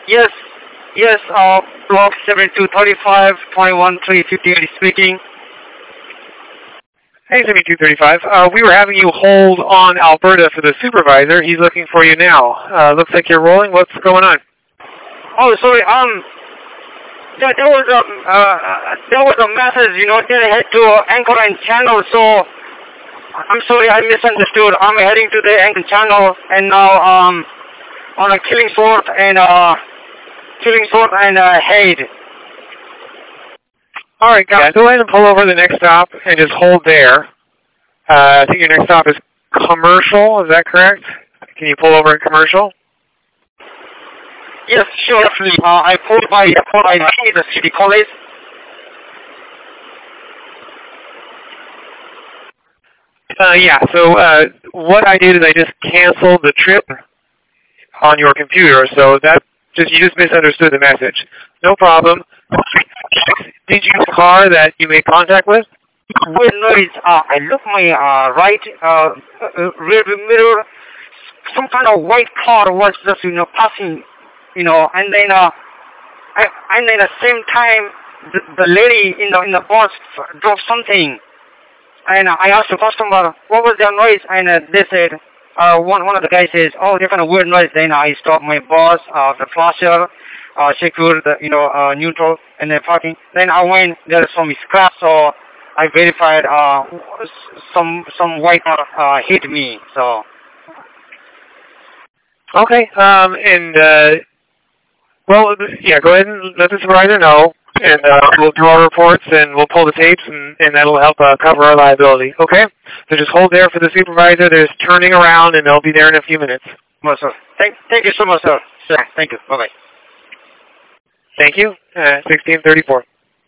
Yes, yes, block 7235, 21358 speaking. Hey, 7235. We were having you hold on Alberta for the supervisor. He's looking for you now. Looks like you're rolling. What's going on? Oh, sorry, there was a message, that I had to Anchorline Channel, so I'm sorry, I misunderstood. I'm heading to the Anchorline Channel, and now, on a Killingsworth and Hayde. All right, guys, go ahead and pull over the next stop and just hold there. I think your next stop is Commercial. Is that correct? Can you pull over at Commercial? Yes, sure. I pulled by the City College. Yeah, so what I did is I just canceled the trip on your computer, so you just misunderstood the message. No problem. Did you have a car that you made contact with? Weird noise. I look my right rear mirror. Some kind of white car was just passing, and then at the same time the lady in the bus drove something, and I asked the customer what was that noise, and they said one of the guys says, oh, they're kind of weird noise. Then I stopped my bus, the flasher, secured the neutral, and then parking. Then I went, there's some scratch, so I verified some white car hit me. So okay, well, yeah, go ahead and let the supervisor know, and we'll do our reports and we'll pull the tapes, and that'll help cover our liability. Okay, so just hold there for the supervisor. They're just turning around, and they'll be there in a few minutes. Well, sir, thank you so much, sir. Thank you. Bye bye. Thank you. 1634.